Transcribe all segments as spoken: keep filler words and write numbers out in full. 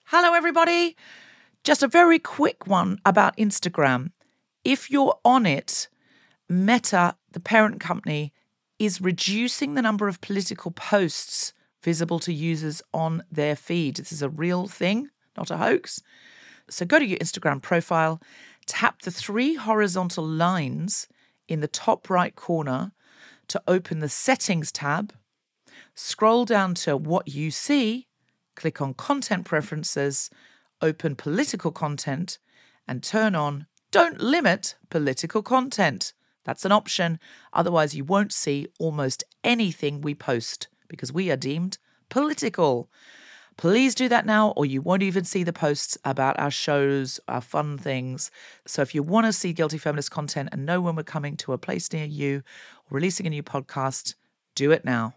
Hello, everybody. Just a very quick one about Instagram. If you're on it, Meta, the parent company, is reducing the number of political posts visible to users on their feed. This is a real thing, not a hoax. So go to your Instagram profile, tap the three horizontal lines in the top right corner to open the Settings tab, scroll down to What You See, click on Content Preferences, open Political Content, and turn on Don't Limit Political Content. That's an option. Otherwise, you won't see almost anything we post because we are deemed political. Please do that now, or you won't even see the posts about our shows, our fun things. So if you want to see Guilty Feminist content and know when we're coming to a place near you or releasing a new podcast, do it now.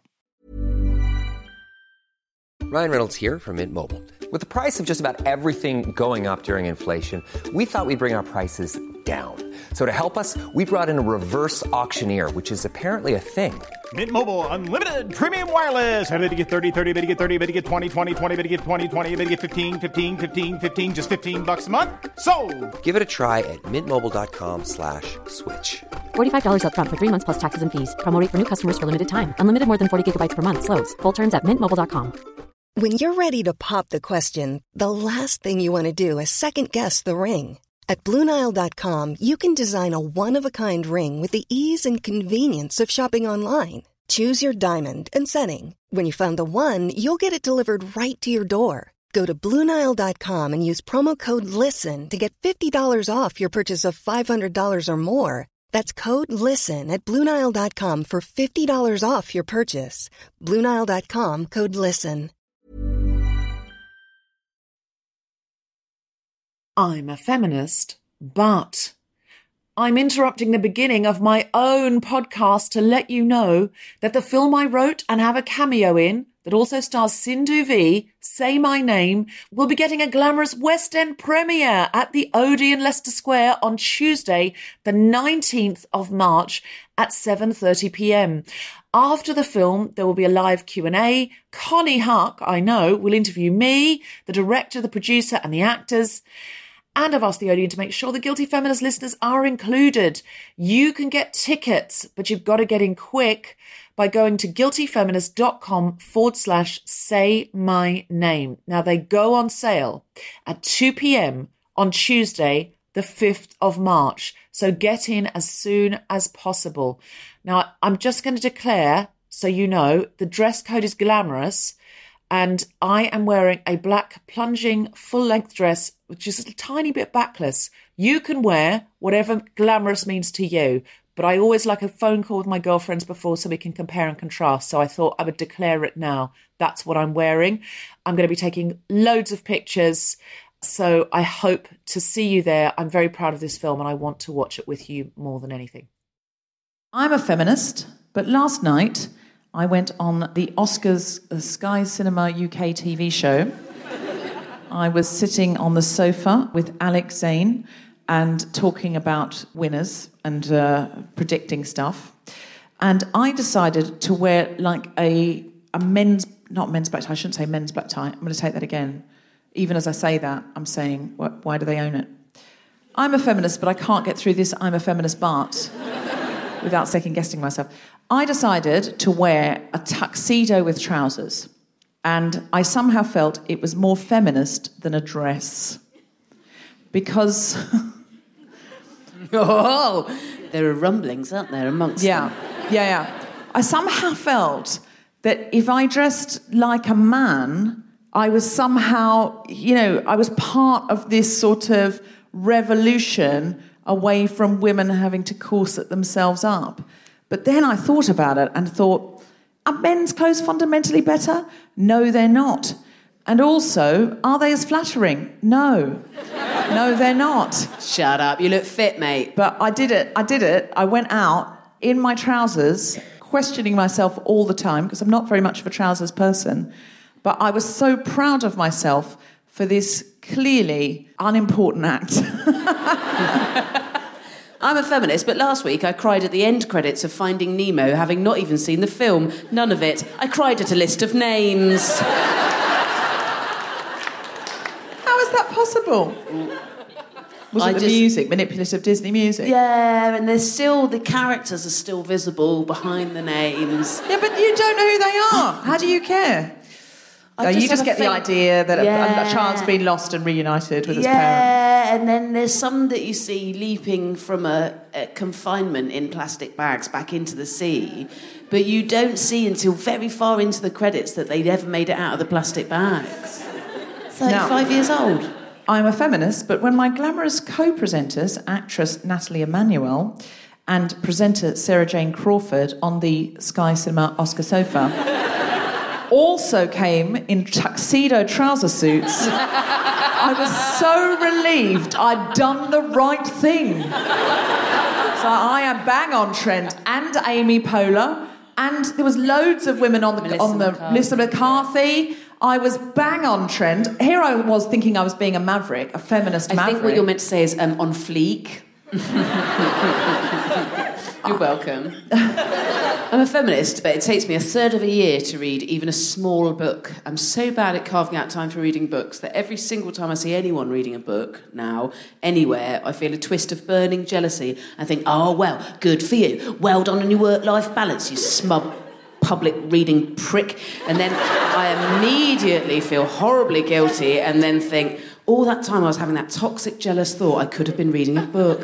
Ryan Reynolds here from Mint Mobile. With the price of just about everything going up during inflation, we thought we'd bring our prices down. So to help us, we brought in a reverse auctioneer, which is apparently a thing. Mint Mobile Unlimited Premium Wireless. How to get thirty, thirty, how to get thirty, how to get twenty, twenty, twenty, how to get twenty, twenty, how to get fifteen, fifteen, fifteen, fifteen, just fifteen bucks a month? Sold! Give it a try at mintmobile.com slash switch. forty-five dollars up front for three months plus taxes and fees. Promo rate for new customers for limited time. Unlimited more than forty gigabytes per month. Slows full terms at mint mobile dot com. When you're ready to pop the question, the last thing you want to do is second-guess the ring. At Blue Nile dot com, you can design a one-of-a-kind ring with the ease and convenience of shopping online. Choose your diamond and setting. When you find the one, you'll get it delivered right to your door. Go to Blue Nile dot com and use promo code LISTEN to get fifty dollars off your purchase of five hundred dollars or more. That's code LISTEN at Blue Nile dot com for fifty dollars off your purchase. Blue Nile dot com, code LISTEN. I'm a feminist, but I'm interrupting the beginning of my own podcast to let you know that the film I wrote and have a cameo in, that also stars Sindhu V, Say My Name, will be getting a glamorous West End premiere at the Odeon, Leicester Square on Tuesday, the nineteenth of March at seven thirty p.m. After the film, there will be a live Q and A. Connie Huck, I know, will interview me, the director, the producer, and the actors. And I've asked the Odeon to make sure the Guilty Feminist listeners are included. You can get tickets, but you've got to get in quick by going to guiltyfeminist.com forward slash say my name. Now, they go on sale at two p.m. on Tuesday, the fifth of March. So get in as soon as possible. Now, I'm just going to declare, so you know, the dress code is glamorous. And I am wearing a black plunging full-length dress, which is a tiny bit backless. You can wear whatever glamorous means to you. But I always like a phone call with my girlfriends before so we can compare and contrast. So I thought I would declare it now. That's what I'm wearing. I'm going to be taking loads of pictures. So I hope to see you there. I'm very proud of this film and I want to watch it with you more than anything. I'm a feminist, but last night I went on the Oscars uh, Sky Cinema U K T V show. I was sitting on the sofa with Alex Zane and talking about winners and uh, predicting stuff. And I decided to wear like a, a men's, not men's black tie, I shouldn't say men's black tie. I'm going to take that again. Even as I say that, I'm saying, wh- why do they own it? I'm a feminist, but I can't get through this I'm a feminist but without second-guessing myself. I decided to wear a tuxedo with trousers, and I somehow felt it was more feminist than a dress. Because... oh, there are rumblings, aren't there, amongst yeah, them? Yeah, yeah. I somehow felt that if I dressed like a man, I was somehow, you know, I was part of this sort of revolution away from women having to corset themselves up. But then I thought about it and thought, are men's clothes fundamentally better? No, they're not. And also, are they as flattering? No. No, they're not. Shut up, you look fit, mate. But I did it, I did it. I went out in my trousers, questioning myself all the time, because I'm not very much of a trousers person. But I was so proud of myself for this clearly unimportant act. I'm a feminist, but last week I cried at the end credits of Finding Nemo, having not even seen the film. None of it. I cried at a list of names. is that possible? Was I it the just- music, manipulative Disney music? Yeah, and there's still, the characters are still visible behind the names. Yeah, but you don't know who they are. How do you care? I No, you just have a get the thing- idea that a- Yeah. a, a child's been lost and reunited with his yeah, parent. and then there's some that you see leaping from a, a confinement in plastic bags back into the sea, but you don't see until very far into the credits that they'd ever made it out of the plastic bags. thirty-five Now- years old. I'm a feminist, but when my glamorous co-presenters, actress Natalie Emmanuel and presenter Sarah Jane Crawford on the Sky Cinema Oscar sofa also came in tuxedo trouser suits, I was so relieved I'd done the right thing. So I am bang on trend, and Amy Poehler, and there was loads of women on the Melissa on the McCarthy. Melissa McCarthy. I was bang on trend. Here I was thinking I was being a maverick, a feminist I maverick. think what you're meant to say is um, on fleek. You're welcome. I'm a feminist, but it takes me a third of a year to read even a small book. I'm so bad at carving out time for reading books that every single time I see anyone reading a book now, anywhere, I feel a twist of burning jealousy and think, oh, well, good for you. Well done on your work-life balance, you smug public reading prick. And then I immediately feel horribly guilty and then think, all that time I was having that toxic, jealous thought, I could have been reading a book.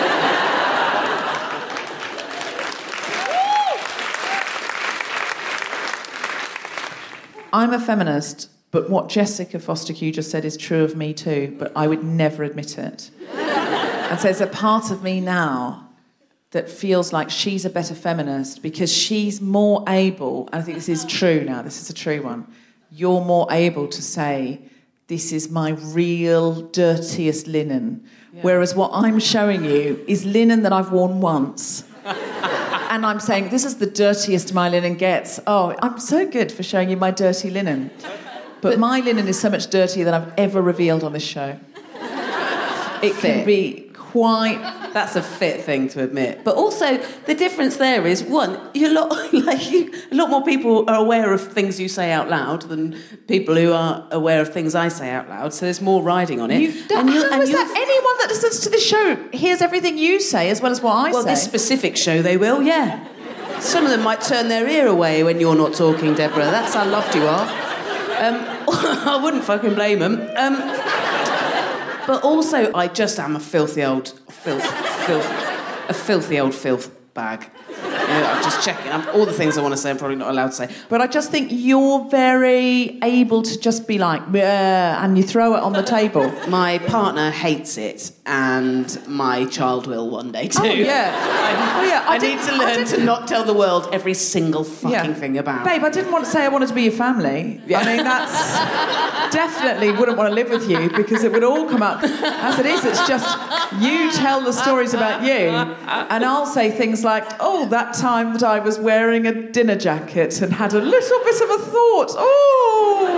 I'm a feminist, but what Jessica Foster-Q just said is true of me too, but I would never admit it. And so there's a part of me now that feels like she's a better feminist because she's more able, and I think this is true now, this is a true one, you're more able to say, this is my real dirtiest linen, yeah. Whereas what I'm showing you is linen that I've worn once. And I'm saying, this is the dirtiest my linen gets. Oh, I'm so good for showing you my dirty linen. But, but my linen is so much dirtier than I've ever revealed on this show. It Fit. can be quite... That's a fit thing to admit. But also, the difference there is, one, you're a lot, like you, a lot more people are aware of things you say out loud than people who are aware of things I say out loud, so there's more riding on it. You, and you, how and is you- that? Anyone that listens to this show hears everything you say as well as what I Well, say. this specific show they will, yeah. Some of them might turn their ear away when you're not talking, Deborah. That's how loved you are. Um, I wouldn't fucking blame them. Um, but also, I just am a filthy old... Filth, filth, a filthy old filth bag. Yeah, I'm just checking. I'm, all the things I want to say, I'm probably not allowed to say. But I just think you're very able to just be like, "Bleh," and you throw it on the table. My partner hates it, and my child will one day too. Oh, yeah. I, oh, yeah. I, I need didn't- to I learn didn't- to not tell the world every single fucking Yeah. thing about. Babe, I didn't want to say I wanted to be your family. Yeah. I mean, that's... definitely wouldn't want to live with you because it would all come up as it is. It's just you tell the stories about you and I'll say things like, oh, that time that I was wearing a dinner jacket and had a little bit of a thought. Oh,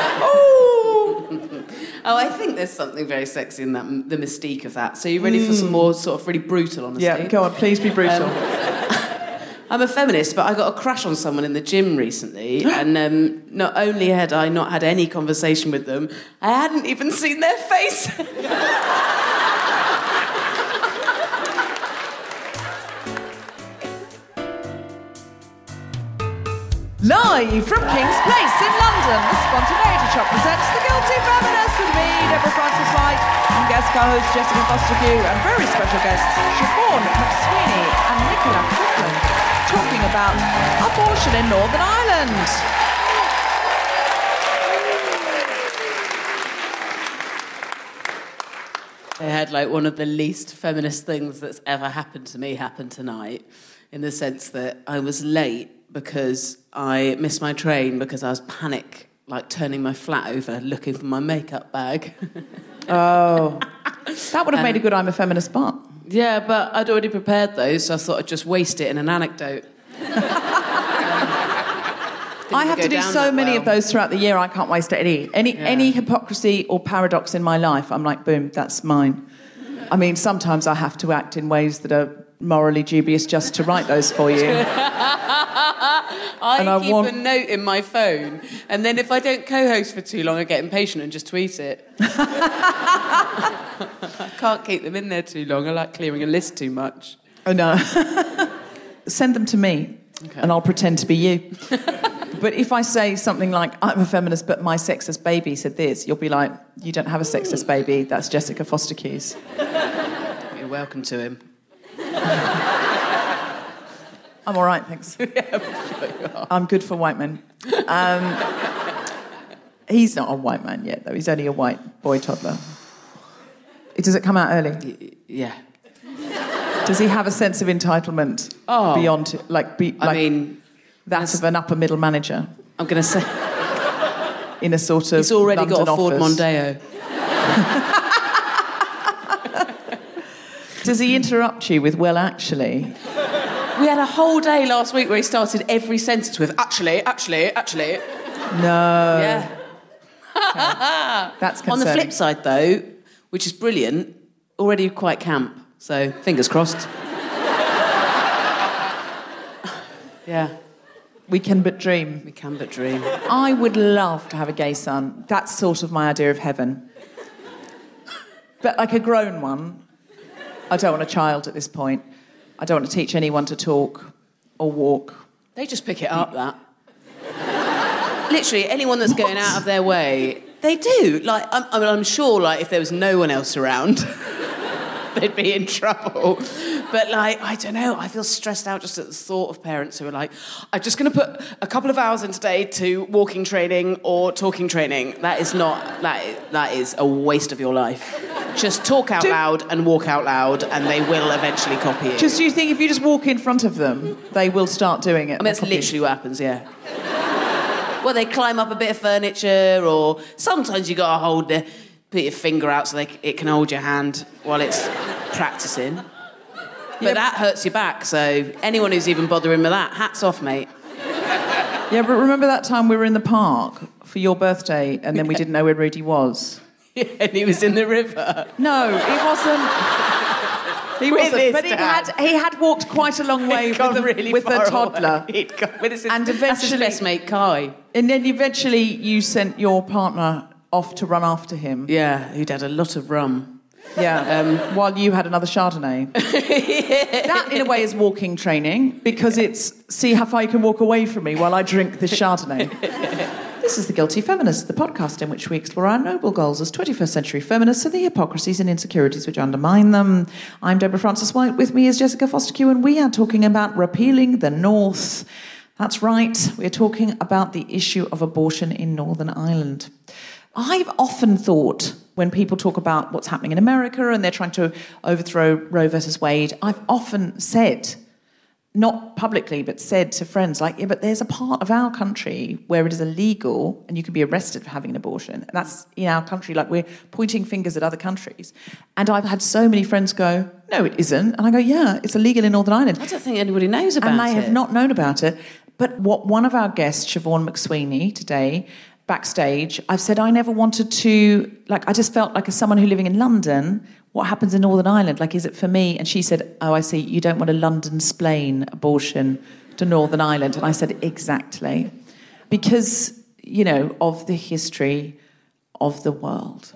oh. Oh, I think there's something very sexy in that, the mystique of that. So you're ready for some more sort of really brutal honesty? Yeah, go on, please be brutal. Um, I'm a feminist, but I got a crush on someone in the gym recently, and um, not only had I not had any conversation with them, I hadn't even seen their face. Live from King's Place in London, the Spontaneity Shop presents The Guilty Feminist with me, Deborah Francis White, and guest co-host Jessica Foster-Q, and very special guests Siobhan McSweeney and Nicola Coughlin, talking about abortion in Northern Ireland. I had like one of the least feminist things that's ever happened to me happen tonight, in the sense that I was late because I missed my train because I was panic, like turning my flat over looking for my makeup bag. Oh, that would have made a good I'm a Feminist part. Yeah, but I'd already prepared those, so I thought I'd just waste it in an anecdote. I have to do so many well. of those throughout the year. I can't waste any any Yeah. any hypocrisy or paradox in my life. I'm like, boom, that's mine. I mean, sometimes I have to act in ways that are morally dubious just to write those for you. I I and I keep want... a note in my phone, and then if I don't co-host for too long, I get impatient and just tweet it. I can't keep them in there too long. I like clearing a list too much. Oh, no. Send them to me, okay. And I'll pretend to be you. But if I say something like, I'm a feminist, but my sexist baby said this, you'll be like, you don't have a sexist baby, that's Jessica Foster-Hughes. You're welcome to him. I'm all right, thanks. Yeah, I'm sure you are. I'm good for white men. Um, he's not a white man yet, though. He's only a white boy toddler. Does it come out early? Y- yeah. Does he have a sense of entitlement oh. beyond, like, be, like... I mean... That of an upper middle manager. I'm going to say... In a sort of He's already London got a Ford office. Mondeo. Does he interrupt you with, well, actually? We had a whole day last week where he started every sentence with, actually, actually, actually. No. Yeah. Okay. That's concerning. On the flip side, though, which is brilliant, already quite camp. So, fingers crossed. Yeah. We can but dream. We can but dream. I would love to have a gay son. That's sort of my idea of heaven. But like a grown one. I don't want a child at this point. I don't want to teach anyone to talk or walk. They just pick it up, that. Literally, anyone that's What? going out of their way, they do. Like, I'm, I mean, I'm sure, like, if there was no one else around, they'd be in trouble. But, like, I don't know, I feel stressed out just at the thought of parents who are like, I'm just going to put a couple of hours in today to walking training or talking training. That is not, that is, that is a waste of your life. Just talk out do, loud and walk out loud, and they will eventually copy it. Just do you think if you just walk in front of them, they will start doing it? I mean, that's literally what happens, yeah. Well, they climb up a bit of furniture, or sometimes you got to hold the, put your finger out so they, it can hold your hand while it's practising. But yeah, that hurts your back, so anyone who's even bothering with that, hats off, mate. Yeah, but remember that time we were in the park for your birthday and then yeah. we didn't know where Rudy was? Yeah, and he was in the river. No, he wasn't. He with wasn't. His but he dad. had he had walked quite a long way with, a, really with a toddler. He'd gone, with his, and eventually, that's his best mate, Kai. And then eventually you sent your partner off to run after him. Yeah, who'd had a lot of rum. Yeah, um, while you had another Chardonnay. Yeah. That, in a way, is walking training, because it's see how far you can walk away from me while I drink this Chardonnay. This is The Guilty Feminist, the podcast in which we explore our noble goals as twenty-first century feminists and the hypocrisies and insecurities which undermine them. I'm Deborah Frances-White. With me is Jessica Foster-Hughes, and we are talking about repealing the North. That's right, we're talking about the issue of abortion in Northern Ireland. I've often thought, when people talk about what's happening in America and they're trying to overthrow Roe versus Wade, I've often said, not publicly, but said to friends, like, yeah, but there's a part of our country where it is illegal and you can be arrested for having an abortion. And that's in our country, like we're pointing fingers at other countries. And I've had so many friends go, no, it isn't. And I go, yeah, it's illegal in Northern Ireland. I don't think anybody knows about it. And they it. have not known about it. But what one of our guests, Siobhan McSweeney, today, backstage, I've said I never wanted to, like, I just felt like as someone who living in London, what happens in Northern Ireland? Like, is it for me? And she said, oh, I see, you don't want to London-splain abortion to Northern Ireland. And I said, exactly. Because, you know, of the history of the world.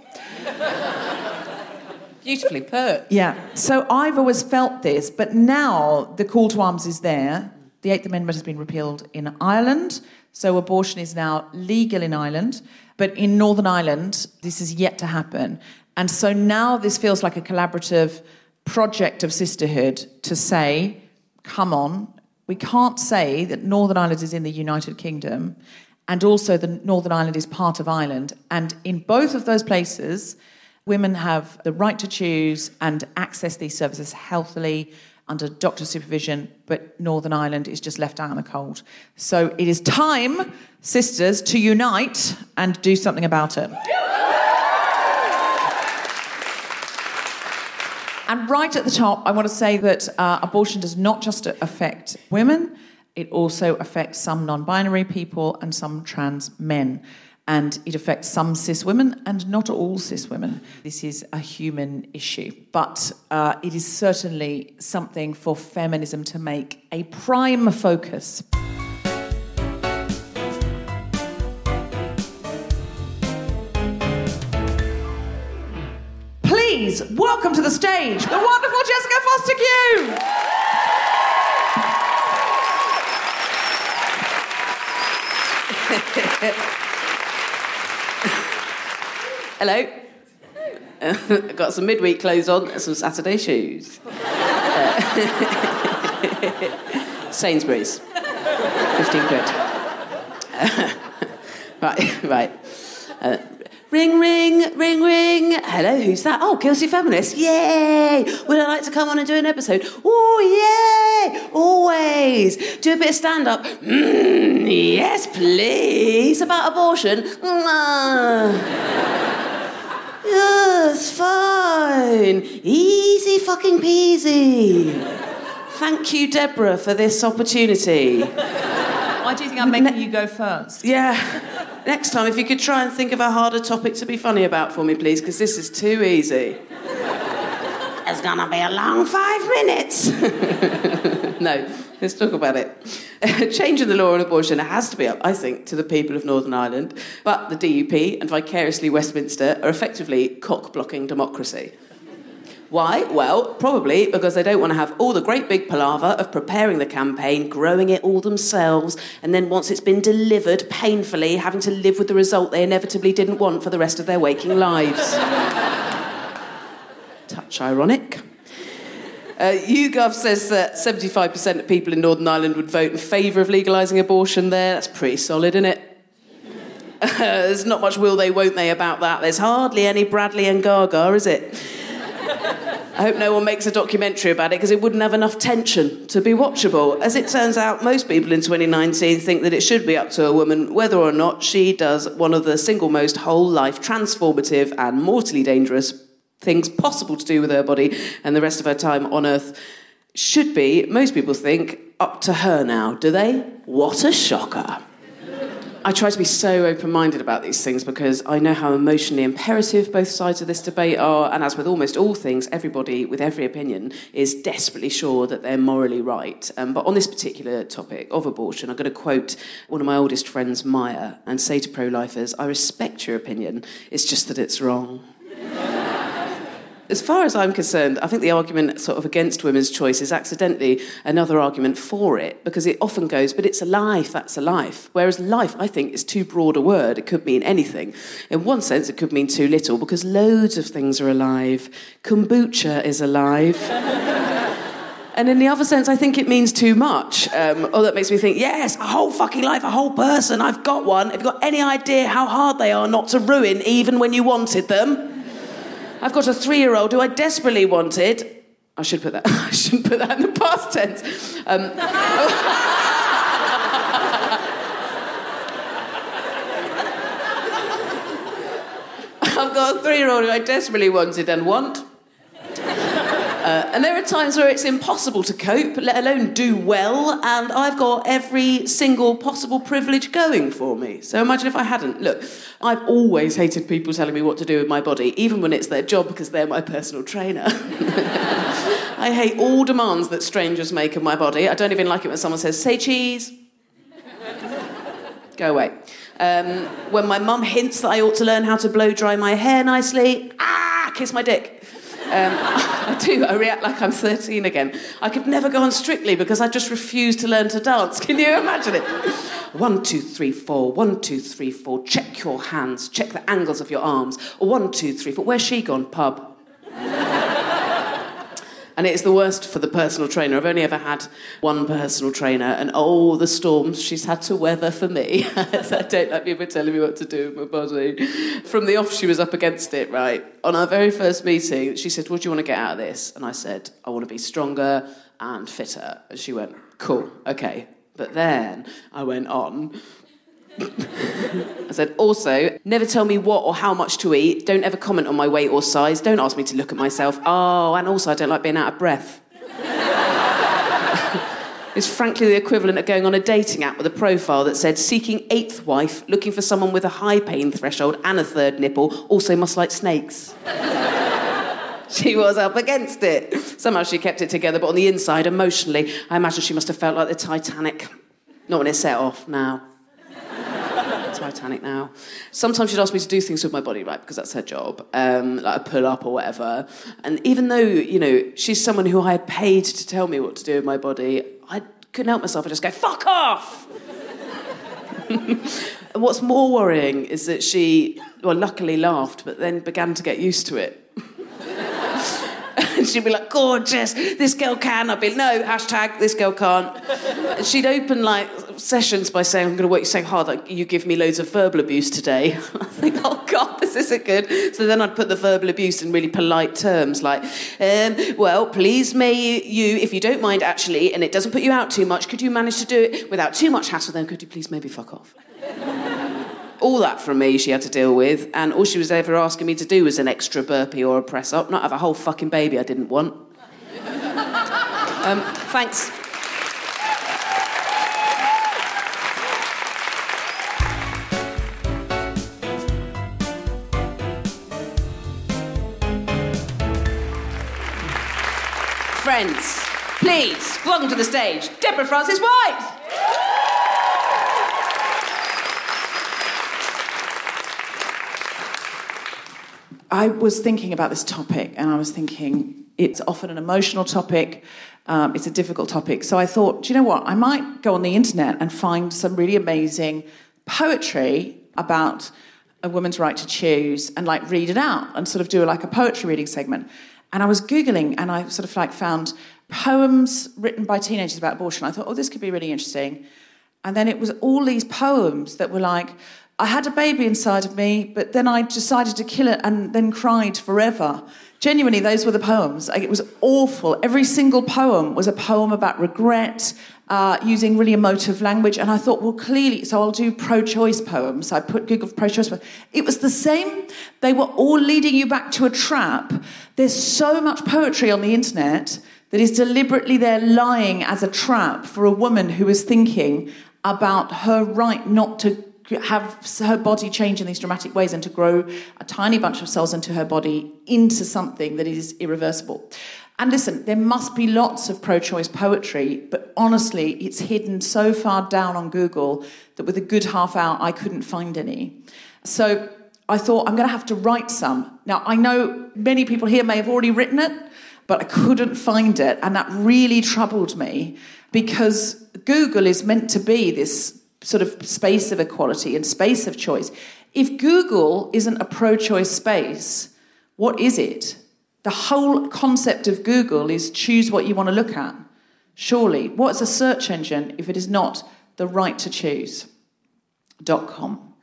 Beautifully put. Yeah. So I've always felt this, but now the call to arms is there. The Eighth Amendment has been repealed in Ireland. So abortion is now legal in Ireland, but in Northern Ireland, this is yet to happen. And so now this feels like a collaborative project of sisterhood to say, come on, we can't say that Northern Ireland is in the United Kingdom and also that Northern Ireland is part of Ireland. And in both of those places, women have the right to choose and access these services healthily, under doctor supervision, but Northern Ireland is just left out in the cold. So it is time, sisters, to unite and do something about it. And right at the top, I want to say that uh, abortion does not just affect women, it also affects some non-binary people and some trans men. And it affects some cis women and not all cis women. This is a human issue. But uh, it is certainly something for feminism to make a prime focus. please welcome to the stage the wonderful Jessica Foster-Q. Hello. I've got some midweek clothes on and some Saturday shoes. Uh, Sainsbury's. fifteen quid. Uh, right, right. Uh, ring, ring, ring, ring. Hello, who's that? Oh, Guilty Feminist. Yay! Would I like to come on and do an episode? Oh, yay! Always. Do a bit of stand-up. Mm, yes, please. About abortion. Mm. Yes, fine. Easy fucking peasy. Thank you, Deborah, for this opportunity. Why do you think I'm making ne- you go first? Yeah. Next time, if you could try and think of a harder topic to be funny about for me, please, because this is too easy. It's gonna be a long five minutes. No, let's talk about it. Changing the law on abortion has to be up, I think, to the people of Northern Ireland. But the D U P and vicariously Westminster are effectively cock-blocking democracy. Why? Well, probably because they don't want to have all the great big palaver of preparing the campaign, growing it all themselves, and then once it's been delivered painfully, having to live with the result they inevitably didn't want for the rest of their waking lives. Touch ironic. Uh, YouGov says that seventy-five percent of people in Northern Ireland would vote in favour of legalising abortion there. That's pretty solid, isn't it? Uh, there's not much will they, won't they about that. There's hardly any Bradley and Gaga, is it? I hope no one makes a documentary about it because it wouldn't have enough tension to be watchable. As it turns out, most people in twenty nineteen think that it should be up to a woman whether or not she does one of the single most whole-life transformative and mortally dangerous things possible to do with her body and the rest of her time on Earth. Should be, most people think, up to her now, do they? What a shocker. I try to be so open-minded about these things because I know how emotionally imperative both sides of this debate are, and as with almost all things, everybody with every opinion is desperately sure that they're morally right. Um, but on this particular topic of abortion, I'm going to quote one of my oldest friends, Maya, and say to pro-lifers, I respect your opinion, it's just that it's wrong. As far as I'm concerned, I think the argument sort of against women's choice is accidentally another argument for it, because it often goes, but it's a life, that's a life. Whereas life, I think, is too broad a word. It could mean anything. In one sense, it could mean too little, because loads of things are alive. Kombucha is alive. And in the other sense, I think it means too much. Um, oh, that makes me think, yes, a whole fucking life, a whole person, I've got one. Have you got any idea how hard they are not to ruin, even when you wanted them? I've got a three-year-old who I desperately wanted. I should put that. I shouldn't put that in the past tense. Um, I've got a three-year-old who I desperately wanted and want. Uh, and there are times where it's impossible to cope, let alone do well, and I've got every single possible privilege going for me. So imagine if I hadn't. Look, I've always hated people telling me what to do with my body, even when it's their job because they're my personal trainer. I hate all demands that strangers make of my body. I don't even like it when someone says, say cheese. Go away. Um, when my mum hints that I ought to learn how to blow dry my hair nicely, ah, kiss my dick. Um, I do, I react like I'm thirteen again. I could never go on Strictly because I just refuse to learn to dance. Can you imagine it? One, two, three, four. One, two, three, four. Check your hands. Check the angles of your arms. Or one, two, three, four. Where's she gone? Pub. And it's the worst for the personal trainer. I've only ever had one personal trainer, and oh, the storms she's had to weather for me. I don't like people telling me what to do with my body. From the off, she was up against it, right? On our very first meeting, she said, what do you want to get out of this? And I said, I want to be stronger and fitter. And she went, cool, okay. But then I went on... I said, also, never tell me what or how much to eat. Don't ever comment on my weight or size. Don't ask me to look at myself. Oh, and also I don't like being out of breath. It's frankly the equivalent of going on a dating app with a profile that said, seeking eighth wife, looking for someone with a high pain threshold and a third nipple, also must like snakes. She was up against it. Somehow she kept it together, but on the inside, emotionally, I imagine she must have felt like the Titanic. Not when it set off, now. Titanic now. Sometimes she'd ask me to do things with my body, right, because that's her job, um, like a pull-up or whatever. And even though, you know, she's someone who I had paid to tell me what to do with my body, I couldn't help myself. I just go, fuck off! And what's more worrying is that she, well, luckily laughed, but then began to get used to it. And she'd be like, gorgeous, this girl can. I'd be like, no, hashtag, this girl can't. And she'd open, like, sessions by saying, I'm going to work you so hard that you give me loads of verbal abuse today. I think, oh, God, this isn't good. So then I'd put the verbal abuse in really polite terms, like, um, well, please may you, if you don't mind, actually, and it doesn't put you out too much, could you manage to do it without too much hassle, then could you please maybe fuck off? All that from me she had to deal with, and all she was ever asking me to do was an extra burpee or a press-up, not have a whole fucking baby I didn't want. um, thanks. Friends, please, welcome to the stage, Deborah Frances-White! I was thinking about this topic, and I was thinking it's often an emotional topic, um, it's a difficult topic. So I thought, do you know what? I might go on the internet and find some really amazing poetry about a woman's right to choose and like read it out and sort of do like a poetry reading segment. And I was Googling, and I sort of like found poems written by teenagers about abortion. I thought, oh, this could be really interesting. And then it was all these poems that were like, I had a baby inside of me, but then I decided to kill it and then cried forever. Genuinely, those were the poems. It was awful. Every single poem was a poem about regret, uh, using really emotive language. And I thought, well, clearly, so I'll do pro-choice poems. I put Google pro-choice poems. It was the same. They were all leading you back to a trap. There's so much poetry on the internet that is deliberately there lying as a trap for a woman who is thinking about her right not to have her body change in these dramatic ways and to grow a tiny bunch of cells into her body into something that is irreversible. And listen, there must be lots of pro-choice poetry, but honestly, it's hidden so far down on Google that with a good half hour, I couldn't find any. So I thought, I'm going to have to write some. Now, I know many people here may have already written it, but I couldn't find it, and that really troubled me because Google is meant to be this sort of space of equality and space of choice. If Google isn't a pro-choice space, what is it? The whole concept of Google is choose what you want to look at. Surely, what's a search engine if it is not the right to choose dot com?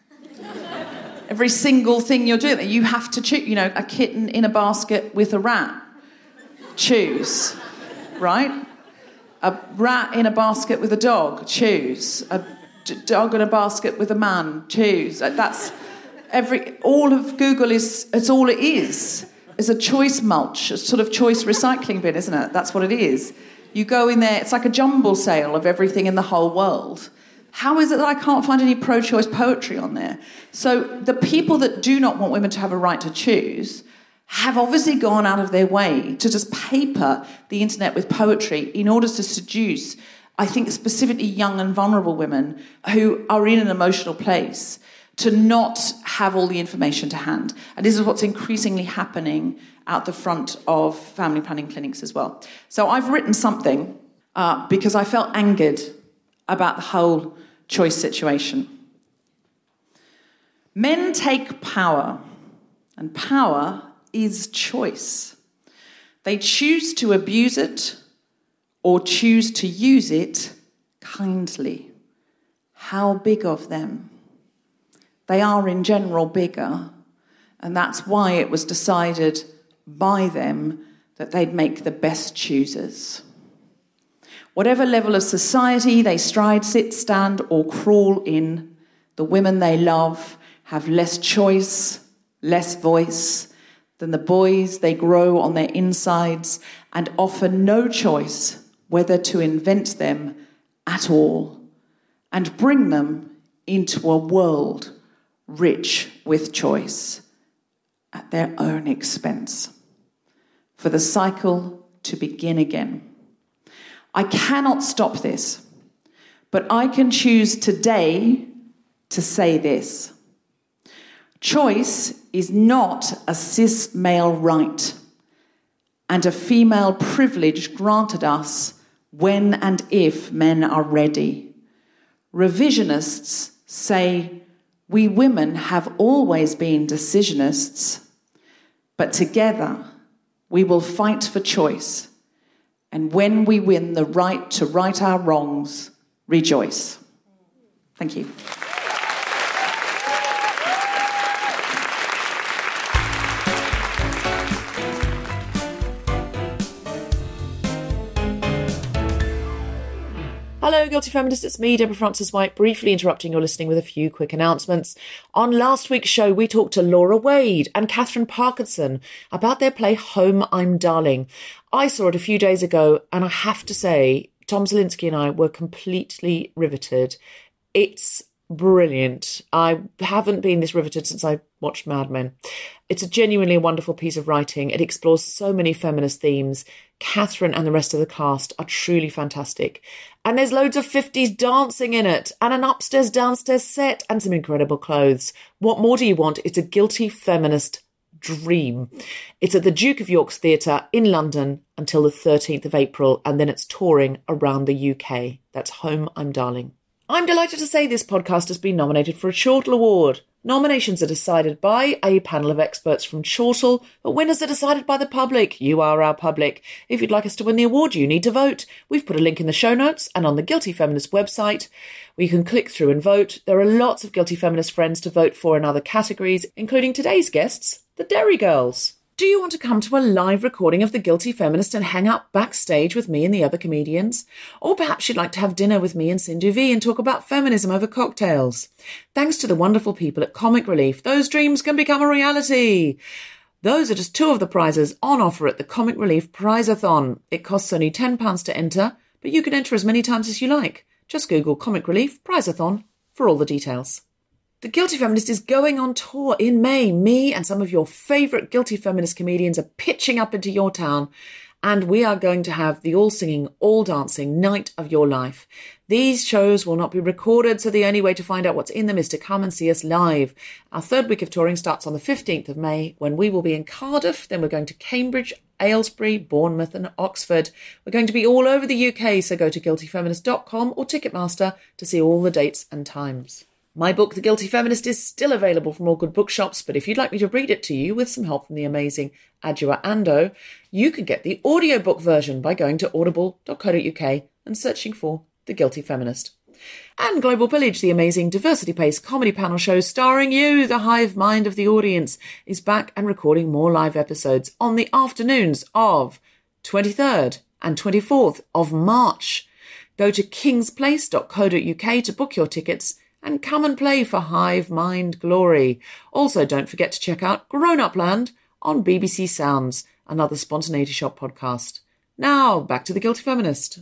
Every single thing you're doing, you have to choose, you know, a kitten in a basket with a rat. Choose, right? A rat in a basket with a dog. Choose. A dog in a basket with a man, choose. That's every, all of Google is, it's all it is. It's a choice mulch, a sort of choice recycling bin, isn't it? That's what it is. You go in there, it's like a jumble sale of everything in the whole world. How is it that I can't find any pro-choice poetry on there? So the people that do not want women to have a right to choose have obviously gone out of their way to just paper the internet with poetry in order to seduce, I think, specifically young and vulnerable women who are in an emotional place to not have all the information to hand. And this is what's increasingly happening out the front of family planning clinics as well. So I've written something uh, because I felt angered about the whole choice situation. Men take power, and power is choice. They choose to abuse it or choose to use it kindly. How big of them? They are in general bigger, and that's why it was decided by them that they'd make the best choosers. Whatever level of society they stride, sit, stand, or crawl in, the women they love have less choice, less voice than the boys they grow on their insides, and offer no choice whether to invent them at all and bring them into a world rich with choice at their own expense, for the cycle to begin again. I cannot stop this, but I can choose today to say this. Choice is not a cis male right and a female privilege granted us when and if men are ready. Revisionists say we women have always been decisionists, but together we will fight for choice, and when we win the right to right our wrongs, rejoice. Thank you. Hello, Guilty Feminists, it's me, Deborah Frances-White, briefly interrupting your listening with a few quick announcements. On last week's show, we talked to Laura Wade and Catherine Parkinson about their play Home, I'm Darling. I saw it a few days ago, and I have to say, Tom Zielinski and I were completely riveted. It's brilliant. I haven't been this riveted since I watched Mad Men. It's a genuinely wonderful piece of writing. It explores so many feminist themes. Catherine and the rest of the cast are truly fantastic. And there's loads of fifties dancing in it, and an upstairs-downstairs set, and some incredible clothes. What more do you want? It's a guilty feminist dream. It's at the Duke of York's Theatre in London until the thirteenth of April, and then it's touring around the U K. That's Home, I'm Darling. I'm delighted to say this podcast has been nominated for a Chortle Award. Nominations are decided by a panel of experts from Chortle, but winners are decided by the public. You are our public. If you'd like us to win the award, you need to vote. We've put a link in the show notes and on the Guilty Feminist website, where you can click through and vote. There are lots of Guilty Feminist friends to vote for in other categories, including today's guests, the Derry Girls. Do you want to come to a live recording of The Guilty Feminist and hang out backstage with me and the other comedians? Or perhaps you'd like to have dinner with me and Sindhu V and talk about feminism over cocktails. Thanks to the wonderful people at Comic Relief, those dreams can become a reality. Those are just two of the prizes on offer at the Comic Relief Prize-a-thon. It costs only ten pounds to enter, but you can enter as many times as you like. Just Google Comic Relief Prize-a-thon for all the details. The Guilty Feminist is going on tour in May. Me and some of your favourite Guilty Feminist comedians are pitching up into your town, and we are going to have the all-singing, all-dancing night of your life. These shows will not be recorded, so the only way to find out what's in them is to come and see us live. Our third week of touring starts on the fifteenth of May, when we will be in Cardiff. Then we're going to Cambridge, Aylesbury, Bournemouth and Oxford. We're going to be all over the U K, so go to guilty feminist dot com or Ticketmaster to see all the dates and times. My book, The Guilty Feminist, is still available from all good bookshops, but if you'd like me to read it to you with some help from the amazing Adjoa Ando, you can get the audiobook version by going to audible dot co dot uk and searching for The Guilty Feminist. And Global Pillage, the amazing diversity-paced comedy panel show starring you, the hive mind of the audience, is back and recording more live episodes on the afternoons of twenty-third and twenty-fourth of March. Go to kingsplace dot co dot uk to book your tickets and come and play for Hive Mind Glory. Also, don't forget to check out Grown Up Land on B B C Sounds, another Spontaneity Shop podcast. Now, back to The Guilty Feminist.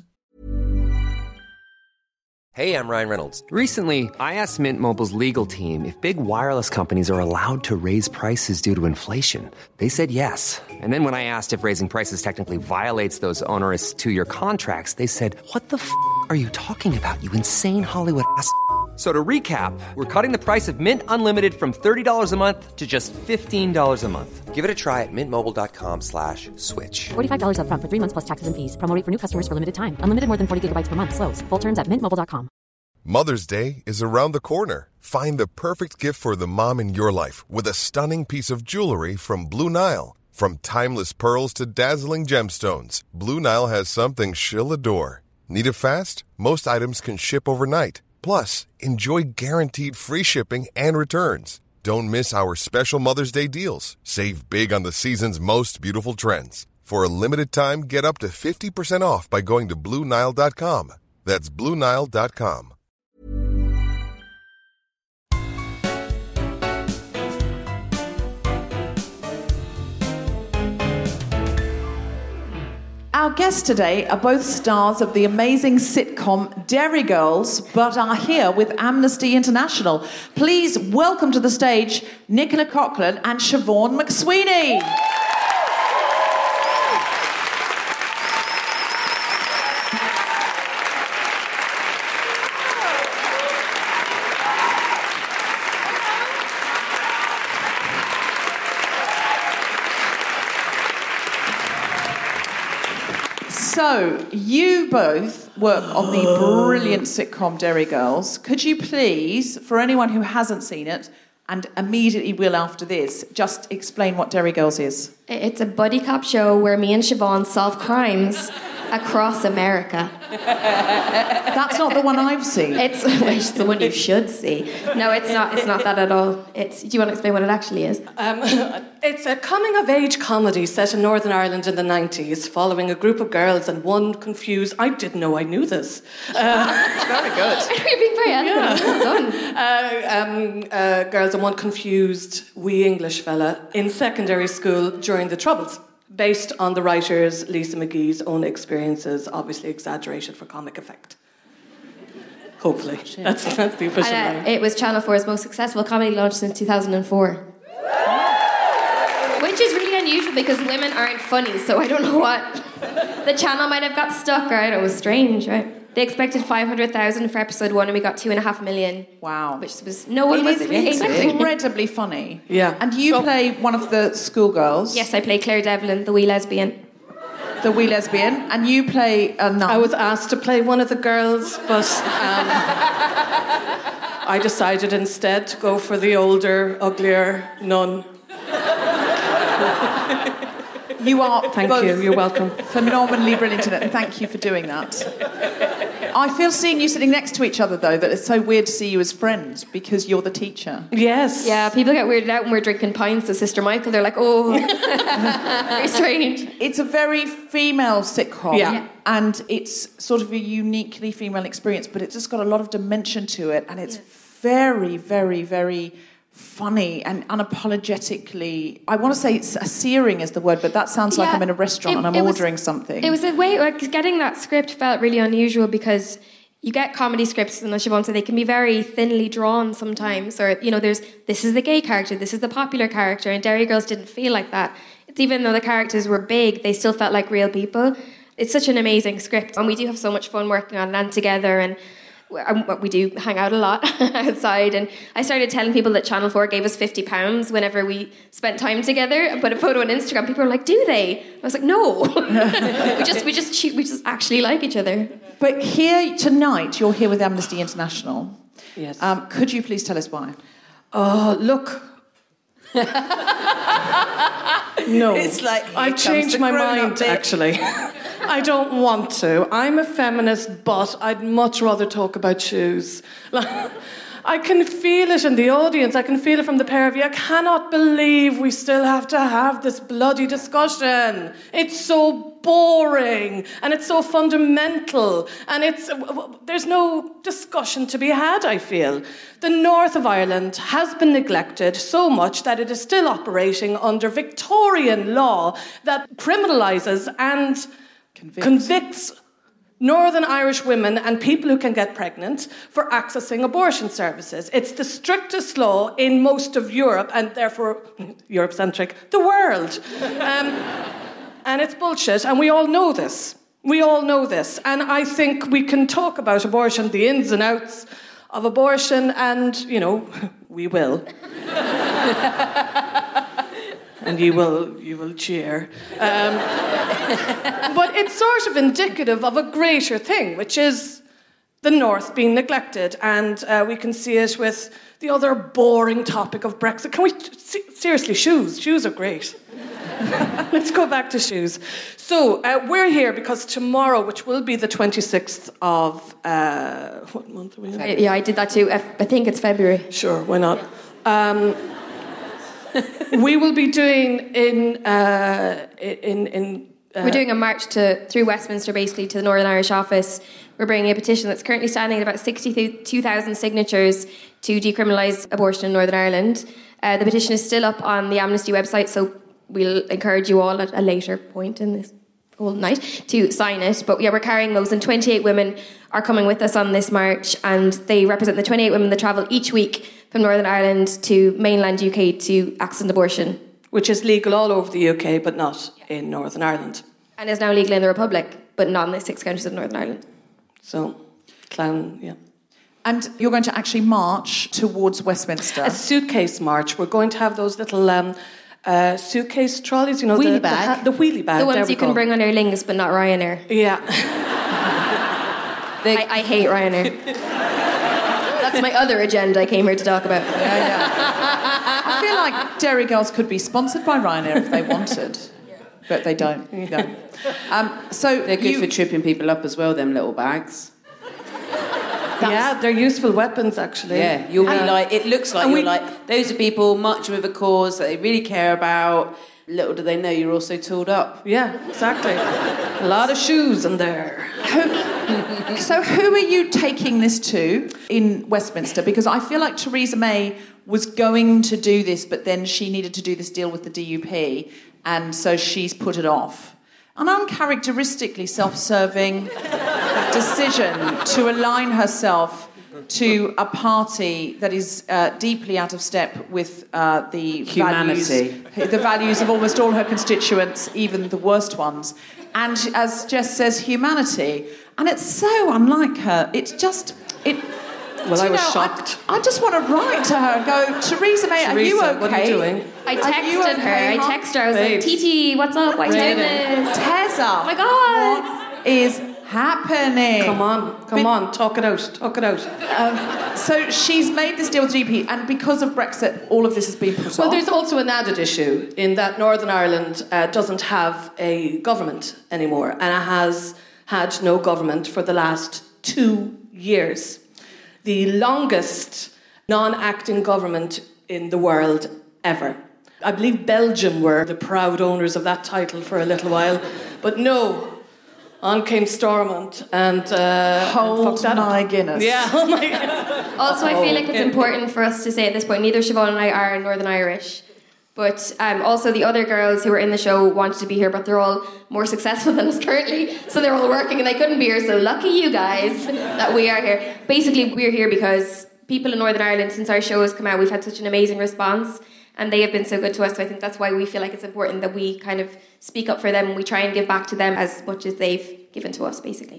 Hey, I'm Ryan Reynolds. Recently, I asked Mint Mobile's legal team if big wireless companies are allowed to raise prices due to inflation. They said yes. And then when I asked if raising prices technically violates those onerous two-year contracts, they said, "What the f*** are you talking about, you insane Hollywood ass f- So to recap, we're cutting the price of Mint Unlimited from thirty dollars a month to just fifteen dollars a month. Give it a try at mintmobile.com slash switch. forty-five dollars up front for three months plus taxes and fees. Promo rate for new customers for limited time. Unlimited more than forty gigabytes per month. Slows full terms at mint mobile dot com. Mother's Day is around the corner. Find the perfect gift for the mom in your life with a stunning piece of jewelry from Blue Nile. From timeless pearls to dazzling gemstones, Blue Nile has something she'll adore. Need it fast? Most items can ship overnight. Plus, enjoy guaranteed free shipping and returns. Don't miss our special Mother's Day deals. Save big on the season's most beautiful trends. For a limited time, get up to fifty percent off by going to blue nile dot com. That's blue nile dot com. Our guests today are both stars of the amazing sitcom Derry Girls, but are here with Amnesty International. Please welcome to the stage Nicola Coughlan and Siobhan McSweeney. So, you both work on the brilliant sitcom Derry Girls. Could you please, for anyone who hasn't seen it, and immediately will after this, just explain what Derry Girls is? It's a buddy cop show where me and Siobhan solve crimes across America. That's not the one I've seen. It's, it's the one you should see. No, it's not. It's not that at all. It's. Do you want to explain what it actually is? Um, it's a coming-of-age comedy set in Northern Ireland in the nineties, following a group of girls and one confused. I didn't know I knew this. Uh, very good. You're being very elegant. Yeah. Well done. Uh, um, uh, girls and one confused wee English fella in secondary school during the Troubles, based on the writer's Lisa McGee's own experiences, obviously exaggerated for comic effect. Hopefully. That's, that's the official and, uh, line. It was Channel four's most successful comedy launch since two thousand four. Which is really unusual because women aren't funny, so I don't know what... The channel might have got stuck, or I don't know, it was strange, right? They expected five hundred thousand for episode one and we got two and a half million. Wow. Which was... No one it was is expecting. incredibly funny. Yeah. And you oh. play play one of the schoolgirls. Yes, I play Claire Devlin, the wee lesbian. The wee lesbian. And you play a nun. I was asked to play one of the girls, but um, I decided instead to go for the older, uglier nun. You are Thank both you, you're welcome. Phenomenally brilliant in it, and thank you for doing that. I feel seeing you sitting next to each other, though, that it's so weird to see you as friends because you're the teacher. Yes. Yeah, people get weirded out when we're drinking pints with Sister Michael. They're like, oh, very strange. It's a very female sitcom, yeah. and it's sort of a uniquely female experience, but it's just got a lot of dimension to it, and it's yeah. very, very, very... funny and unapologetically, I want to say it's searing is the word, but that sounds like yeah, I'm in a restaurant it, and I'm it ordering was, something. It was a way, like, getting that script felt really unusual because you get comedy scripts, and as Siobhan said, they can be very thinly drawn sometimes, or, you know, there's, this is the gay character, this is the popular character, and Derry Girls didn't feel like that. It's even though the characters were big, they still felt like real people. It's such an amazing script, and we do have so much fun working on it and together, and we do hang out a lot outside, and I started telling people that Channel four gave us fifty pounds whenever we spent time together and put a photo on Instagram. People were like, do they? I was like, no. we just we just we just actually like each other. But here tonight, you're here with Amnesty International. Yes. Um, could you please tell us why? Oh, look. No. It's like I've changed my mind, actually. I don't want to. I'm a feminist, but I'd much rather talk about shoes. I can feel it in the audience. I can feel it from the pair of you. I cannot believe we still have to have this bloody discussion. It's so boring and it's so fundamental, and it's there's no discussion to be had, I feel. The north of Ireland has been neglected so much that it is still operating under Victorian law that criminalises and convicts. convicts Northern Irish women and people who can get pregnant for accessing abortion services. It's the strictest law in most of Europe, and therefore Europe-centric, the world. Um, and it's bullshit, and we all know this. We all know this. And I think we can talk about abortion, the ins and outs of abortion, and, you know, we will. And you will, you will cheer. Um, but it's sort of indicative of a greater thing, which is the North being neglected. And uh, we can see it with the other boring topic of Brexit. Can we, seriously, shoes. Shoes are great. Let's go back to shoes. So uh, we're here because tomorrow, which will be the twenty-sixth of, uh, what month are we in? Yeah, I did that too. I think it's February. Sure, why not? Um, we will be doing in uh, in in. Uh, We're doing a march to through Westminster, basically to the Northern Irish office. We're bringing a petition that's currently standing at about sixty-two thousand signatures to decriminalise abortion in Northern Ireland. Uh, the petition is still up on the Amnesty website, so we'll encourage you all at a later point in this whole night to sign it. But yeah, we're carrying those, and twenty-eight women are coming with us on this march, and they represent the twenty-eight women that travel each week from Northern Ireland to mainland U K to access an abortion. Which is legal all over the U K, but not in Northern Ireland. And is now legal in the Republic, but not in the six counties of Northern Ireland. So, clown, yeah. And you're going to actually march towards Westminster? A suitcase march. We're going to have those little um, uh, suitcase trolleys, you know, wheelie the, bag. The, the wheelie bag. The ones you can go. bring on Aer Lingus, but not Ryanair. Yeah. they, I, I hate Ryanair. That's my other agenda I came here to talk about. Yeah, yeah. I feel like Derry Girls could be sponsored by Ryanair if they wanted, but they don't. No. Um, so they're good you... for tripping people up as well. Them little bags. That's... Yeah, they're useful weapons, actually. Yeah, you'll be like. It looks like and you're we... like. Those are people marching with a cause that they really care about. Little do they know you're also tooled up. Yeah, exactly. A lot of shoes in there. Who, so who are you taking this to in Westminster? Because I feel like Theresa May was going to do this, but then she needed to do this deal with the D U P, and so she's put it off. An uncharacteristically self-serving decision to align herself to a party that is uh, deeply out of step with uh, the humanity, values, the values of almost all her constituents, even the worst ones. And as Jess says, humanity. And it's so unlike her. It's just... it. Well, I was know, shocked. I, I just want to write to her and go, Theresa May, Teresa, are you okay? What are you doing? I texted okay, her. huh? I texted her. I was Babes. like, Titi, what's up? Why Really? this? Tessa. Oh my God. What is happening? Come on, come But- on, talk it out, talk it out. Um, so she's made this deal with the D P, and because of Brexit, all of this has been put Well, off. there's also an added issue in that Northern Ireland uh, doesn't have a government anymore, and it has had no government for the last two years. The longest non-acting government in the world ever. I believe Belgium were the proud owners of that title for a little while, but no. On came Stormont and uh, Hold and my up. Guinness. Yeah, oh my God. Also, I feel like it's Oh. important for us to say at this point, neither Siobhan and I are Northern Irish. But um, also the other girls who were in the show wanted to be here, but they're all more successful than us currently. So they're all working and they couldn't be here. So lucky you guys that we are here. Basically, we're here because people in Northern Ireland, since our show has come out, we've had such an amazing response. And they have been so good to us. So I think that's why we feel like it's important that we kind of speak up for them. We try and give back to them as much as they've given to us, basically.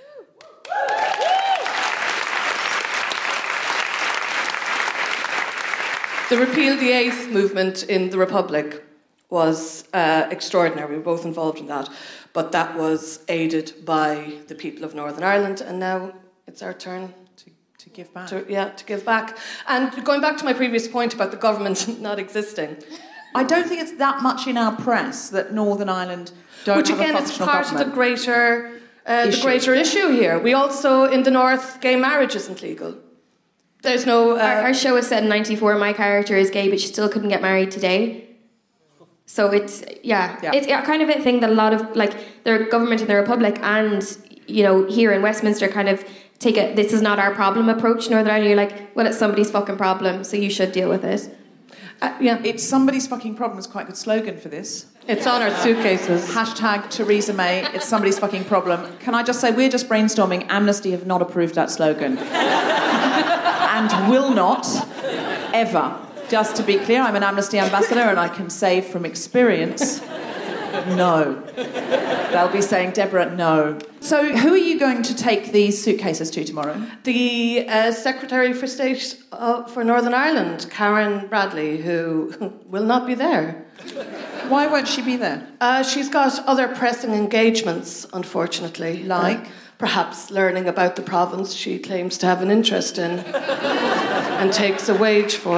The Repeal the Eighth movement in the Republic was uh, extraordinary. We were both involved in that. But that was aided by the people of Northern Ireland, and now it's our turn to, to give back. To, yeah, to give back. And going back to my previous point about the government not existing. I don't think it's that much in our press that Northern Ireland don't Which have again a is functional part government. of the greater, uh, the Issue. greater issue here. We also, in the North, gay marriage isn't legal. There's no... Uh, our, our show was set in ninety-four. My character is gay, but she still couldn't get married today. So it's, yeah, Yeah. it's kind of a thing that a lot of, like, the government in the Republic and, you know, here in Westminster kind of take a, this is not our problem approach. Northern Ireland, you're like, well, it's somebody's fucking problem, so you should deal with it. uh, yeah, It's somebody's fucking problem is quite a good slogan for this. it's on our suitcases. Hashtag Theresa May, it's somebody's fucking problem. Can I just say, we're just brainstorming. Amnesty have not approved that slogan. And will not, ever. Just to be clear, I'm an Amnesty ambassador and I can say from experience, no. They'll be saying, Deborah, no. So who are you going to take these suitcases to tomorrow? The uh, Secretary for State uh, for Northern Ireland, Karen Bradley, who will not be there. Why won't she be there? Uh, she's got other pressing engagements, unfortunately. Like? Uh, perhaps learning about the province she claims to have an interest in and takes a wage for.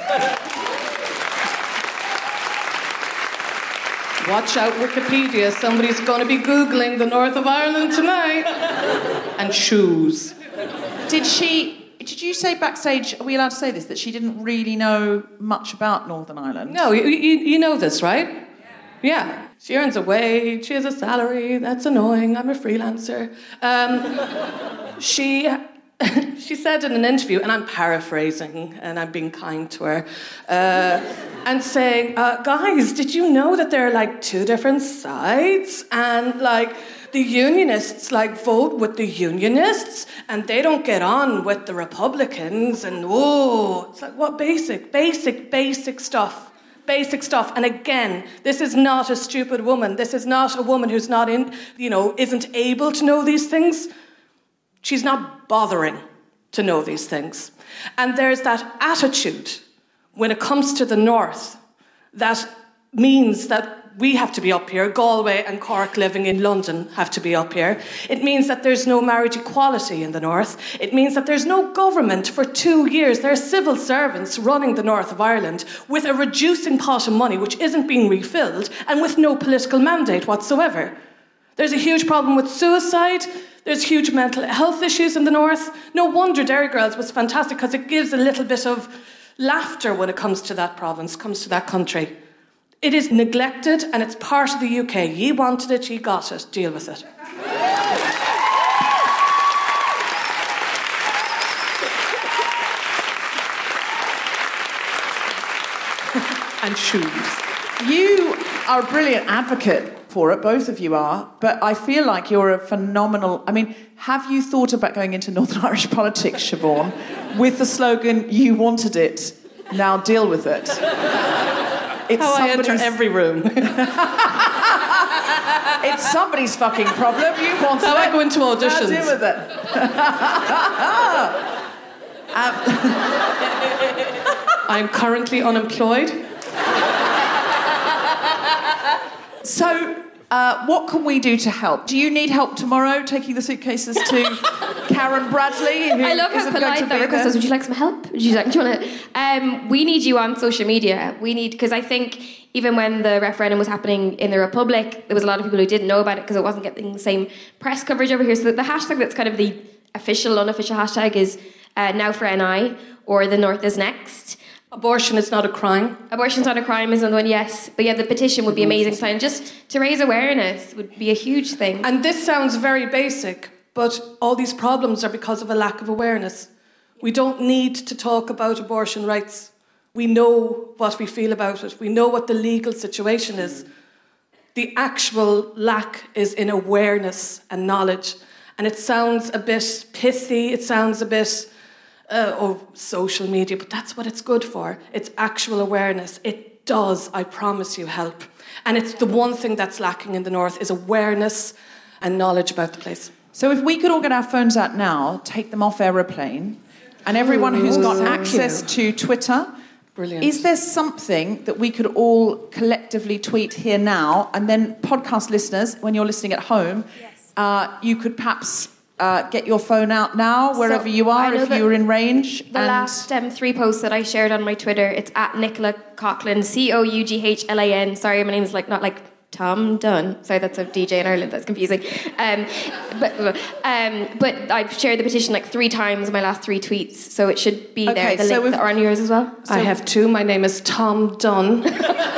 Watch out, Wikipedia. Somebody's going to be Googling the north of Ireland tonight. And shoes. Did she... Did you say backstage, are we allowed to say this, that she didn't really know much about Northern Ireland? No, you, you, you know this, right? Yeah. She earns a wage, she has a salary, that's annoying, I'm a freelancer. Um, she... She said in an interview, and I'm paraphrasing, and I'm being kind to her, uh, and saying, uh, guys, did you know that there are like two different sides? And like the unionists like vote with the unionists, and they don't get on with the Republicans, and whoa, it's like, what basic, basic, basic stuff. Basic stuff. And again, this is not a stupid woman. This is not a woman who's not in, you know, isn't able to know these things. She's not bothering to know these things. And there's that attitude when it comes to the North that means that we have to be up here. Galway and Cork living in London have to be up here. It means that there's no marriage equality in the north. It means that there's no government for two years. There are civil servants running the north of Ireland with a reducing pot of money which isn't being refilled and with no political mandate whatsoever. There's a huge problem with suicide. There's huge mental health issues in the north. No wonder Derry Girls was fantastic because it gives a little bit of laughter when it comes to that province, comes to that country. It is neglected and it's part of the U K. Ye wanted it, ye got it. Deal with it. And shoes. You are a brilliant advocate for it, both of you are, but I feel like you're a phenomenal... I mean, have you thought about going into Northern Irish politics, Siobhan, with the slogan, you wanted it, now deal with it? It's how I enter every room. It's somebody's fucking problem. You want how it. I go into auditions. Now deal with it. um, I'm currently unemployed. So, uh, what can we do to help? Do you need help tomorrow taking the suitcases to Karen Bradley? Who I love how isn't polite going to that be request there? is. Would you like some help? Would you like? Do you want to? Um, we need you on social media. We need because I think even when the referendum was happening in the Republic, there was a lot of people who didn't know about it because it wasn't getting the same press coverage over here. So the hashtag that's kind of the official, unofficial hashtag is uh, Now for N I or The North is Next. Abortion is not a crime. Abortion's not a crime is another one, yes. But yeah, the petition would be amazing. And just to raise awareness would be a huge thing. And this sounds very basic, but all these problems are because of a lack of awareness. We don't need to talk about abortion rights. We know what we feel about it. We know what the legal situation is. The actual lack is in awareness and knowledge. And it sounds a bit pithy, it sounds a bit... Uh, or social media, but that's what it's good for. It's actual awareness. It does, I promise you, help. And it's the one thing that's lacking in the north is awareness and knowledge about the place. So if we could all get our phones out now, take them off aeroplane, and everyone who's got access to Twitter, brilliant. Is there something that we could all collectively tweet here now, and then podcast listeners, when you're listening at home, yes. uh, you could perhaps... Uh, get your phone out now, wherever so you are, if you're in range. The and last um, three posts that I shared on my Twitter, it's at Nicola Coughlan, C O U G H L A N. Sorry, my name is like not like Tom Dunn. Sorry, that's a D J in Ireland. That's confusing. Um, but um, but I've shared the petition like three times in my last three tweets, so it should be okay, there. The so links are on yours as well. So I have two. My name is Tom Dunn.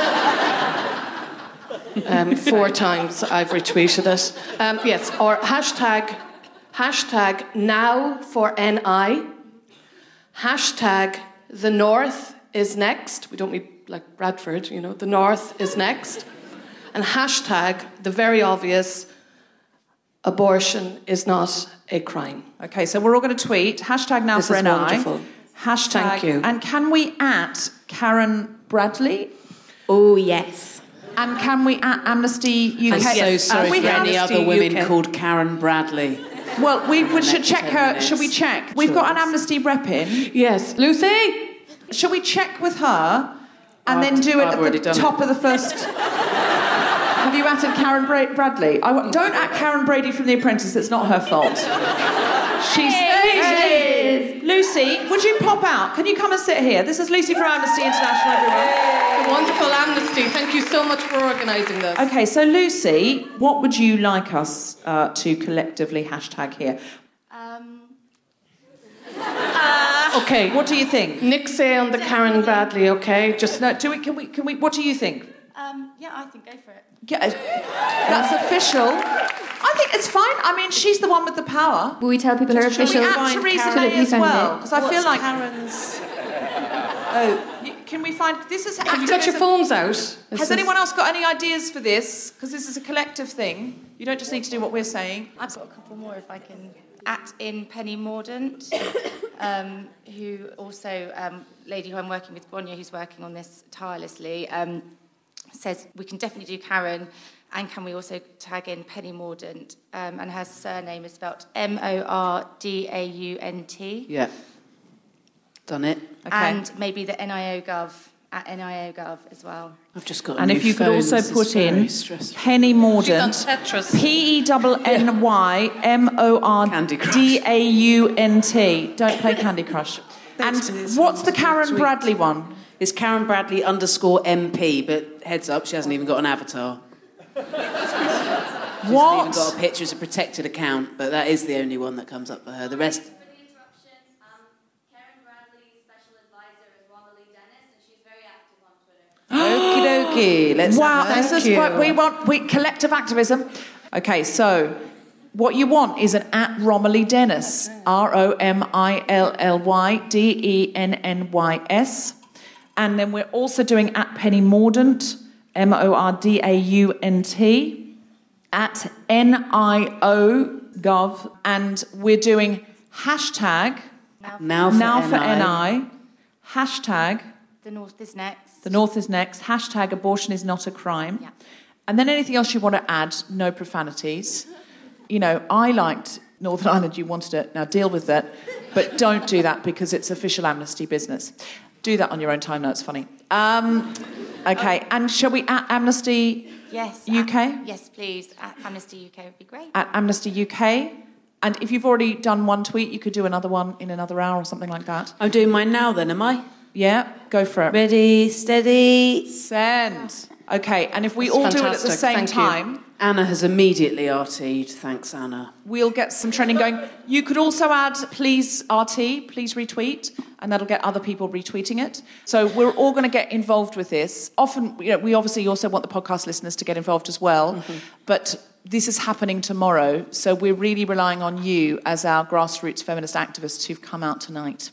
um, four times I've retweeted it. Um, yes, or hashtag... Hashtag now for N I. Hashtag the North is next. We don't mean like Bradford, you know. The North is next. And hashtag the very obvious abortion is not a crime. Okay, so we're all going to tweet. Hashtag now this for is N I. Wonderful. Hashtag. Thank you. And can we at Karen Bradley? Oh, yes. And can we at Amnesty U K? I'm so sorry uh, for any other women U K. called Karen Bradley. Well, we, we should check her. minutes. Should we check? We've got an Amnesty rep in. Yes. Lucy? Should we check with her and I've, then do it I've at the top it. of the first... Have you atted Karen Bra- Bradley? I w- don't at Karen Brady from The Apprentice. It's not her fault. She's... Hey, Lucy, would you pop out? Can you come and sit here? This is Lucy from Amnesty International, everyone. The wonderful Amnesty. Thank you so much for organising this. Okay, so Lucy, what would you like us uh, to collectively hashtag here? Um, uh, okay. What do you think? Nick say on the Karen Bradley, okay? Just no. Do we? Can we? Can we? What do you think? um, yeah, I think go for it. Yeah, that's official. I think it's fine. I mean, she's the one with the power. Will we tell people her Should official? we add Theresa May as well? Because I feel like Karen's... Oh, can we find this is? Have you got your phones out? Has This anyone is... else got any ideas for this? Because this is a collective thing. You don't just need to do what we're saying. I've got a couple more if I can. At in Penny Mordaunt, um, who also, um, lady who I'm working with, Bonya, who's working on this tirelessly, um, says we can definitely do Karen, and can we also tag in Penny Mordaunt? Um, and her surname is spelled M O R D A U N T. Yeah. Done it. Okay. And maybe the N I O Gov at N I O Gov as well. I've just got a And new if you could phone. also This is put very in stressful. Penny Mordaunt, She's on Tetris. P E N N Y M O R D A U N T. Don't play Candy Crush. And what's the Karen Bradley one? It's Karen Bradley underscore M P, but heads up, she hasn't even got an avatar. She hasn't What? even got a picture. It's a protected account, but that is the only one that comes up for her. The rest... Okie dokie. Let's wow, have this is what we want. We collective activism. Okay, so what you want is an at Romilly Dennis, R O M I L L Y D E N N Y S, and then we're also doing at Penny Mordaunt, M O R D A U N T, at N I O Gov, and we're doing hashtag now for, now for N I. N I, hashtag The North is next. The North is next. Hashtag abortion is not a crime. Yeah. And then anything else you want to add, no profanities. You know, I liked Northern Ireland, you wanted it, now deal with that. But don't do that because it's official Amnesty business. Do that on your own time, no, it's funny. Um, okay, and shall we at Amnesty Yes. U K? At, yes, please. At Amnesty U K would be great. At Amnesty U K. And if you've already done one tweet, you could do another one in another hour or something like that. I'm doing mine now then, am I? Yeah, go for it. Ready, steady, send. Okay, and if we That's all do it at the fantastic. same Thank you. time... Anna has immediately R T'd. Thanks, Anna. We'll get some trending going. You could also add, please R T, please retweet, and that'll get other people retweeting it. So we're all going to get involved with this. Often, you know, we obviously also want the podcast listeners to get involved as well, mm-hmm. but this is happening tomorrow, so we're really relying on you as our grassroots feminist activists who've come out tonight.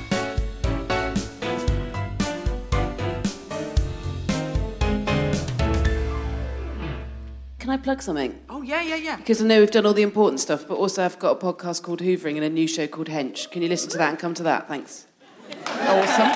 Can I plug something? Oh, yeah, yeah, yeah. Because I know we've done all the important stuff, but also I've got a podcast called Hoovering and a new show called Hench. Can you listen to that and come to that? Thanks. Awesome.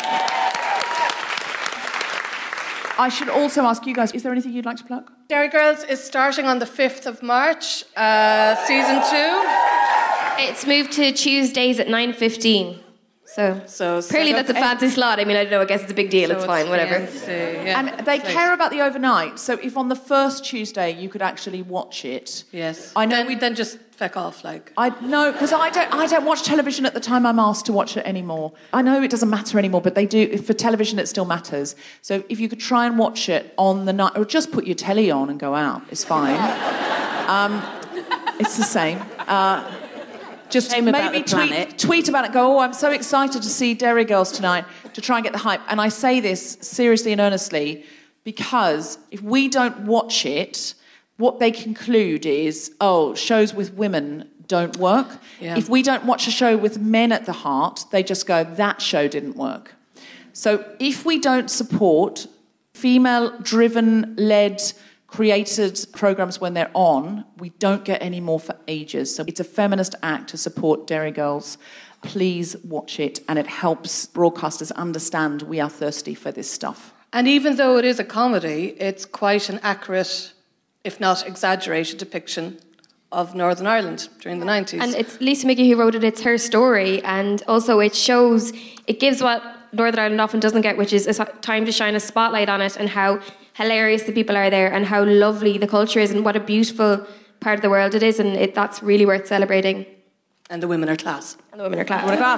I should also ask you guys, is there anything you'd like to plug? Derry Girls is starting on the fifth of March, uh, season two. It's moved to Tuesdays at nine fifteen. So, so apparently that's a fancy slot. I mean, I don't know, I guess it's a big deal. So it's fine, whatever. Fancy, yeah. And they care about the overnight. So if on the first Tuesday you could actually watch it. Yes. I know then, we then just feck off, like. I no, because I don't. I don't watch television at the time I'm asked to watch it anymore. I know it doesn't matter anymore, but they do. For television, it still matters. So if you could try and watch it on the night, or just put your telly on and go out, it's fine. um, it's the same. Uh, Just Same maybe tweet, tweet about it. Go, oh, I'm so excited to see Derry Girls tonight, to try and get the hype. And I say this seriously and earnestly because if we don't watch it, what they conclude is, oh, shows with women don't work. Yeah. If we don't watch a show with men at the heart, they just go, that show didn't work. So if we don't support female-driven, led, created programmes when they're on, we don't get any more for ages. So it's a feminist act to support Derry Girls. Please watch it, and it helps broadcasters understand we are thirsty for this stuff. And even though it is a comedy, it's quite an accurate, if not exaggerated, depiction of Northern Ireland during the nineties. And it's Lisa Mickey who wrote it. It's her story, and also it shows, it gives what Northern Ireland often doesn't get, which is a time to shine a spotlight on it and how hilarious the people are there and how lovely the culture is and what a beautiful part of the world it is, and it, that's really worth celebrating. And the women are class. And the women are class. Women are class.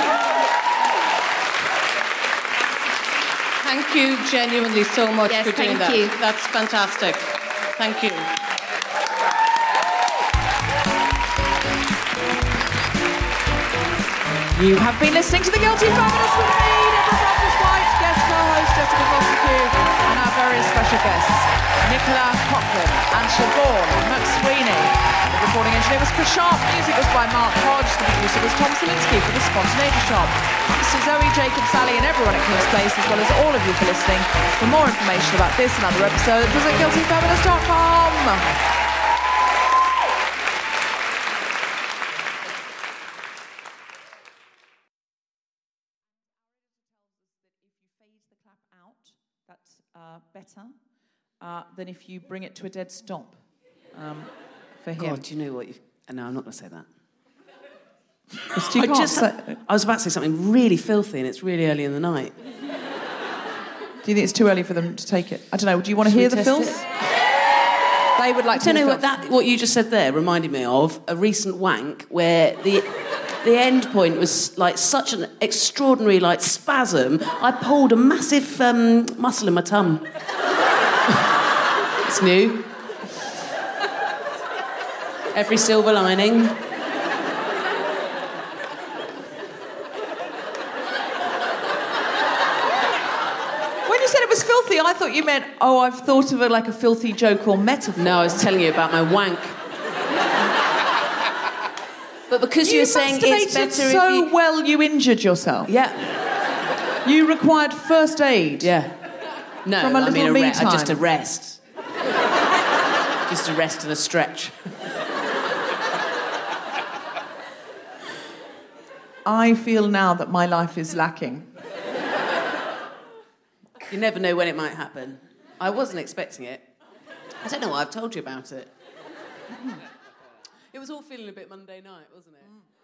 Thank you genuinely so much Yes, for doing thank that. you. That's fantastic. Thank you. You have been listening to The Guilty Feminist with me, Deborah Frances-White, guest co-host Jessica Foster-Pugh, and our very special guests, Nicola Cochran, Ansha Vaughan, Matt Sweeney. The recording engineer was Chris Sharp, music was by Mark Hodge, the producer was Tom Salinsky for The Spontaneity Shop. Thanks to Zoe, Jacob, Sally and everyone at King's Place, as well as all of you for listening. For more information about this and other episodes, visit guilty feminist dot com. That's uh, better uh, than if you bring it to a dead stop um, for him. God, do you know what? You've... No, I'm not going to say that. You I, can't just, say... I was about to say something really filthy and it's really early in the night. Do you think it's too early for them to take it? I don't know. Do you want to Should hear we the test filth? it? They would like I to don't hear know the what that what you just said there reminded me of a recent wank where the the end point was like such an extraordinary like spasm. I pulled a massive um, muscle in my tum. It's new. Every silver lining. When you said it was filthy, I thought you meant, oh, I've thought of it like a filthy joke or metaphor. No, I was telling you about my wank. But because you, you were saying it's better so if you... well you injured yourself. Yeah. You required first aid. Yeah. No, from a I little mean me a re- time. just a rest. Just a rest and a stretch. I feel now that my life is lacking. You never know when it might happen. I wasn't expecting it. I don't know why I've told you about it. It was all feeling a bit Monday night, wasn't it?